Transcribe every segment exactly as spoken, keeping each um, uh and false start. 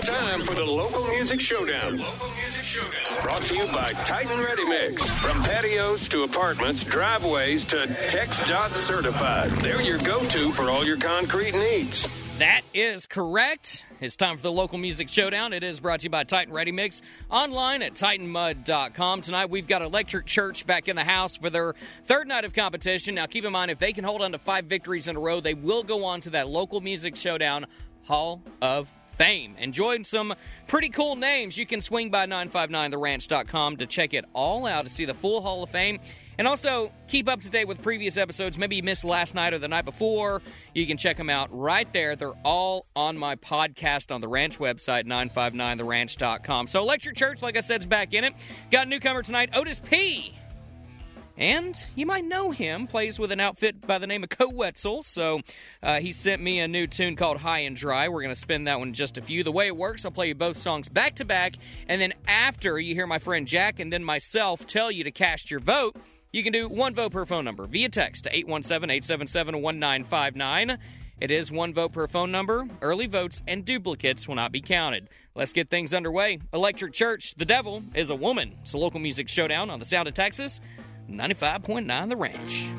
time for the Local Music Showdown. Local Music Showdown. Brought to you by Titan Ready Mix. From patios to apartments, driveways to TxDOT certified. They're your go-to for all your concrete needs. That is correct. It's time for the Local Music Showdown. It is brought to you by Titan Ready Mix. Online at titan mud dot com. Tonight we've got Electric Church back in the house for their third night of competition. Now keep in mind, if they can hold on to five victories in a row, they will go on to that Local Music Showdown Hall of Fame. Enjoying some pretty cool names. You can swing by nine five nine the ranch dot com to check it all out, to see the full Hall of Fame. And also, keep up to date with previous episodes. Maybe you missed last night or the night before. You can check them out right there. They're all on my podcast on the Ranch website, nine five nine the ranch dot com. So Electric Church, like I said, is back in it. Got a newcomer tonight, Otis P. And you might know him, plays with an outfit by the name of Co-Wetzel. So uh, he sent me a new tune called High and Dry. We're going to spin that one in just a few. The way it works, I'll play you both songs back to back. And then after you hear my friend Jack and then myself tell you to cast your vote, you can do one vote per phone number via text to eight one seven, eight seven seven, one nine five nine. It is one vote per phone number. Early votes and duplicates will not be counted. Let's get things underway. Electric Church, The Devil is a Woman. It's a Local Music Showdown on the Sound of Texas. ninety-five point nine The Ranch.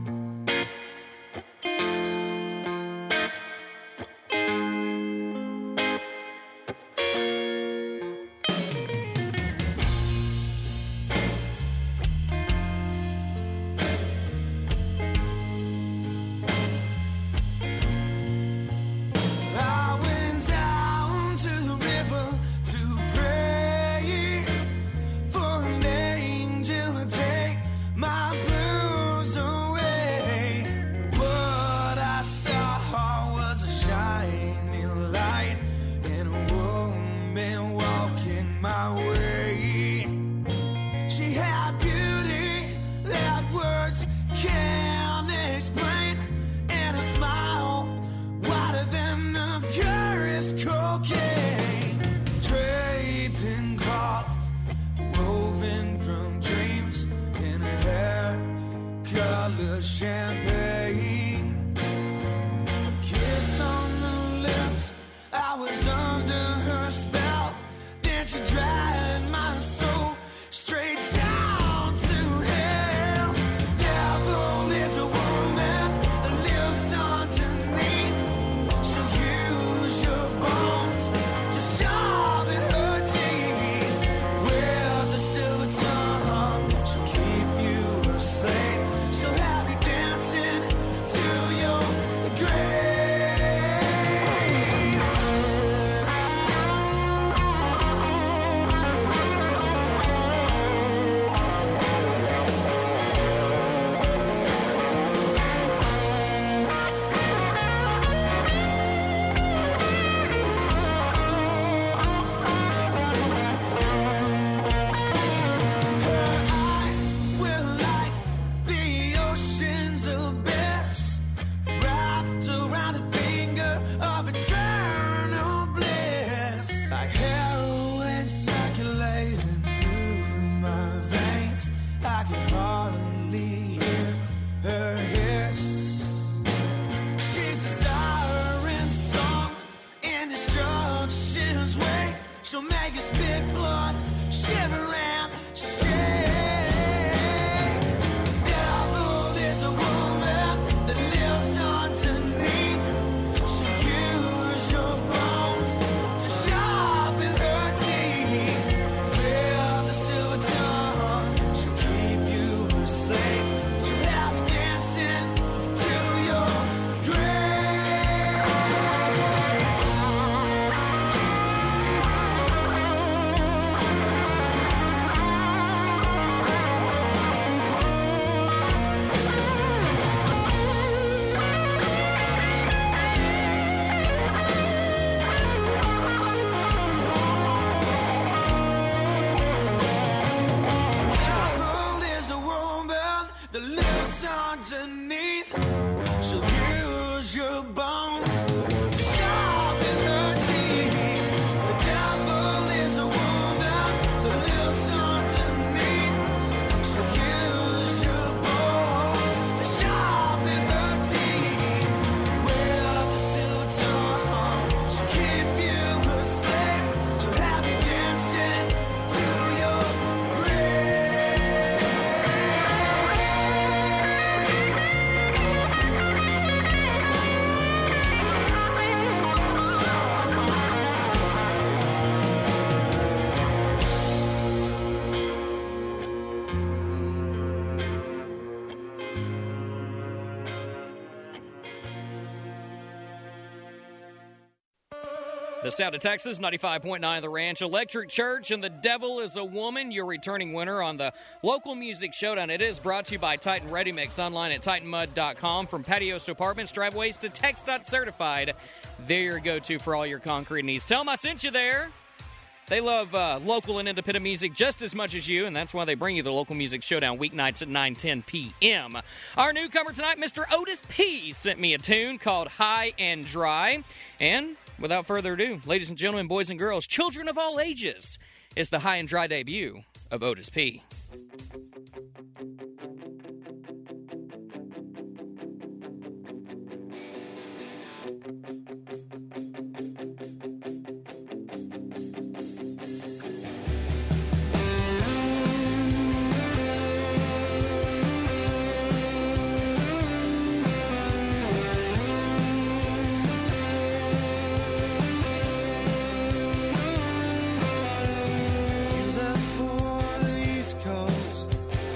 Champagne, a kiss on the lips. I was under her spell. Then she dragged my soul straight down to hell. The devil is a woman that lives underneath. She'll use your bones to sharpen her teeth. With the silver tongue, she'll keep you a slave. She'll have you dancing to your grave. Her eyes were like the ocean's abyss, wrapped around a finger of eternal bliss. Like heroin circulating through my veins, I could hardly hear her hiss. She's a siren song in destruction's wake. She'll make you spit blood, shiver and shake. The devil is a woman that lives underneath. She'll use your bones to sharpen her teeth. With the silver tongue, she'll keep you a slave. She'll have you dancing to your grave. The Sound of Texas, ninety-five point nine The Ranch, Electric Church, and The Devil is a Woman, your returning winner on the Local Music Showdown. It is brought to you by Titan Ready Mix, online at titan mud dot com. From patios to apartments, driveways to TxDOT certified, they're your go-to for all your concrete needs. Tell them I sent you there. They love uh, local and independent music just as much as you, and that's why they bring you the Local Music Showdown weeknights at nine ten p.m. Our newcomer tonight, Mister Otis P., sent me a tune called High and Dry. And without further ado, ladies and gentlemen, boys and girls, children of all ages, it's the High and Dry debut of Otis P. You left for the East Coast.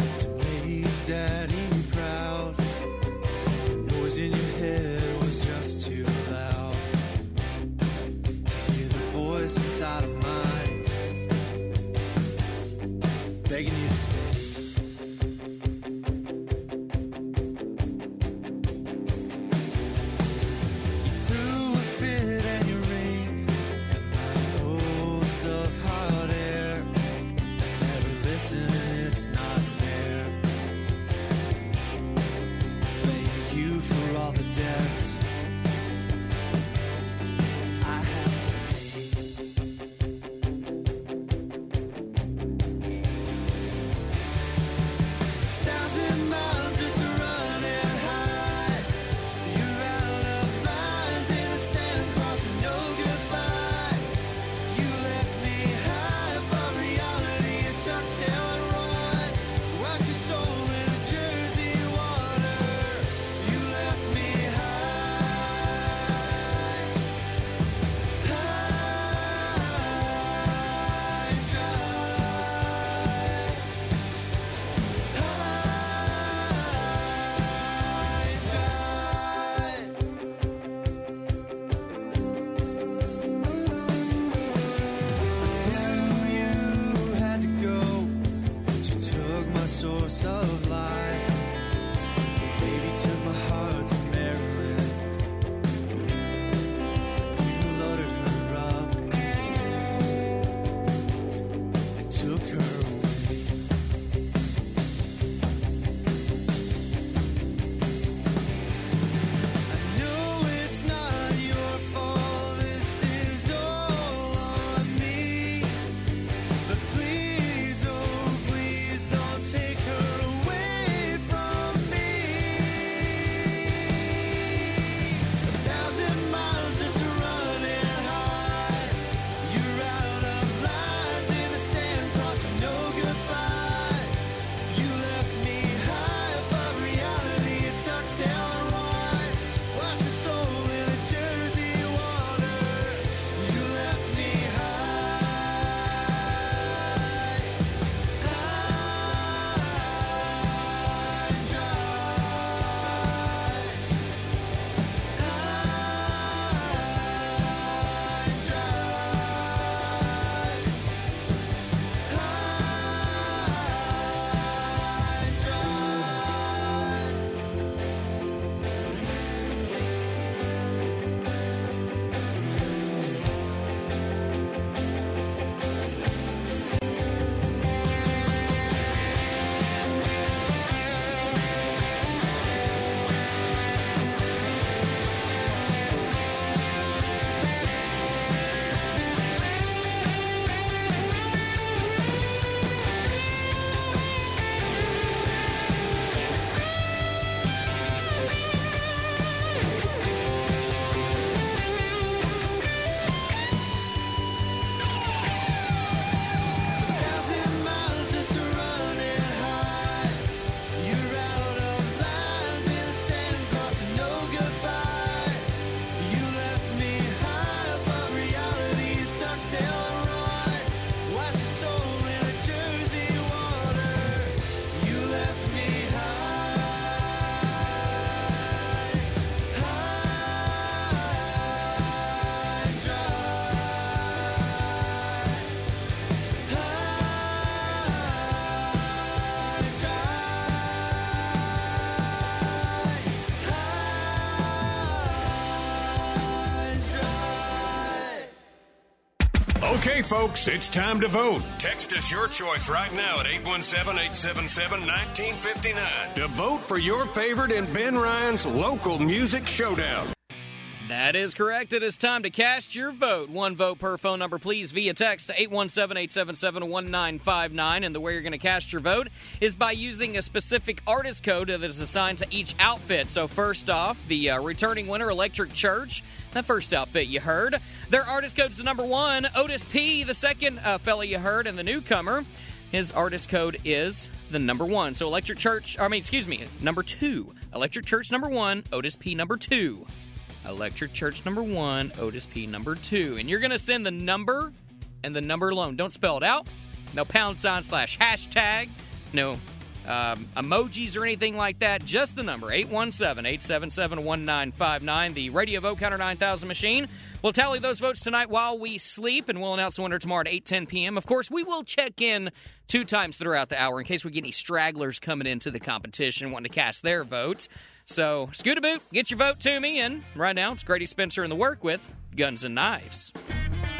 Okay, folks, it's time to vote. Text us your choice right now at eight one seven, eight seven seven, one nine five nine to vote for your favorite in Ben Ryan's Local Music Showdown. That is correct. It is time to cast your vote. One vote per phone number, please, via text to eight one seven, eight seven seven, one nine five nine. And the way you're going to cast your vote is by using a specific artist code that is assigned to each outfit. So first off, the uh, returning winner, Electric Church. That first outfit you heard. Their artist code's the number one. Otis P., the second uh, fella you heard, and the newcomer, his artist code is the number one. So Electric Church, I mean, excuse me, number two. Electric Church number one, Otis P. number two. Electric Church number one, Otis P. number two. And you're going to send the number and the number alone. Don't spell it out. No pound sign slash hashtag. No um, emojis or anything like that. Just the number, eight one seven, eight seven seven, one nine five nine. The Radio Vote Counter nine thousand machine. We'll tally those votes tonight while we sleep, and we'll announce the winner tomorrow at eight ten p.m. Of course, we will check in two times throughout the hour in case we get any stragglers coming into the competition wanting to cast their votes. So, Scootaboot, get your vote to me, and right now it's Grady Spencer in the work with Guns and Knives.